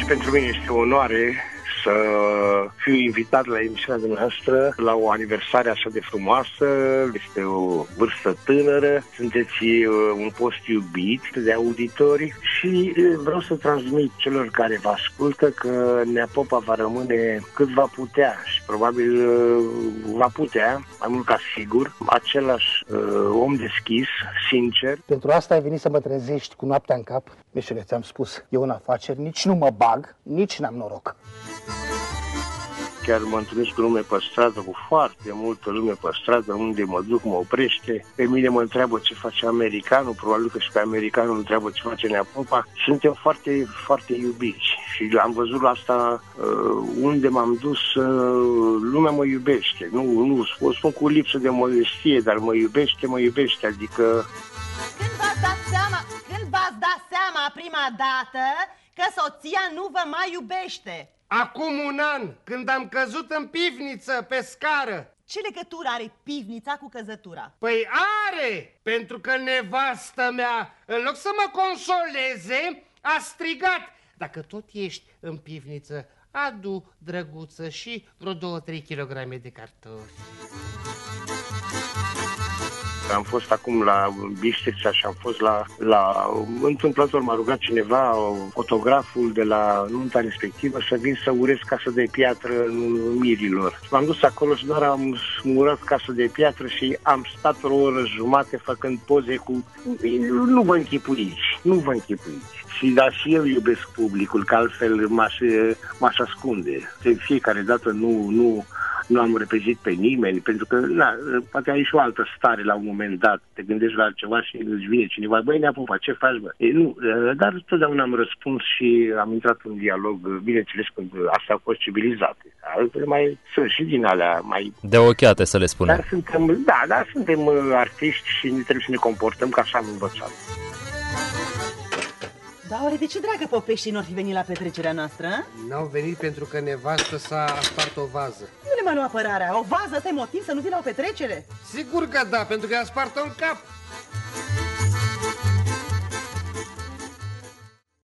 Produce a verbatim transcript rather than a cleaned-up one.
Și pentru mine este o onoare să fiu invitat la emisiunea dumneavoastră la o aniversare așa de frumoasă. Este o vârstă tânără, sunteți un post iubit de auditori și vreau să transmit celor care vă ascultă că Nea Popa va rămâne cât va putea și probabil va putea, mai mult ca sigur, același uh, om deschis, sincer. Pentru asta ai venit să mă trezești cu noaptea în cap? Meșere, ți-am spus, e un afaceri, nici nu mă bag, nici n-am noroc. Chiar mă întâlnesc cu lume pe stradă, cu foarte multă lume pe stradă, unde mă duc, mă oprește. Pe mine mă întreabă ce face americanul, probabil că și pe americanul întreabă ce face Nea Popa. Suntem foarte, foarte iubiți și am văzut asta unde m-am dus, lumea mă iubește. Nu, nu o spun cu lipsă de modestie, dar mă iubește, mă iubește, adică... Când v-ați dat seama, când v-ați dat seama prima dată că soția nu vă mai iubește? Acum un an, când am căzut în pivniță, pe scară. Ce legătură are pivnița cu căzătura? Păi are, pentru că nevastă mea, în loc să mă consoleze, a strigat: dacă tot ești în pivniță, adu, drăguță, și vreo două-trei kilograme de cartofi. Am fost acum la Bistrița și am fost la, la întâmplător, m-a rugat cineva, fotograful de la nunta respectivă, să vin să urez casă de piatră mirilor. M-am dus acolo și doar am murat casă de piatră și am stat o oră jumate făcând poze cu... Nu vă închipuiți, nu vă închipuiți. Și da, și eu iubesc publicul, că altfel m-aș, m-aș ascunde. De fiecare dată nu... nu Nu am repezit pe nimeni, pentru că, na, poate ai și o altă stare la un moment dat. Te gândești la ceva și îți vine cineva: băi, Nea Popa, ce faci, bă? E, nu, dar totdeauna am răspuns și am intrat în dialog, bineînțeles, când astea au fost civilizate. Altele mai sunt și din alea mai... de ochiate, să le spunem. Dar suntem, da, dar suntem artiști și trebuie să ne comportăm ca așa am învățat. Da, oare de ce, dragă Popești, n-or fi venit la petrecerea noastră? N-au venit pentru că nevastă s-a spart o vază. Nu le mai lua apărarea. O vază, ăsta e motiv să nu vii la o petrecere? Sigur că da, pentru că a spart-o în cap.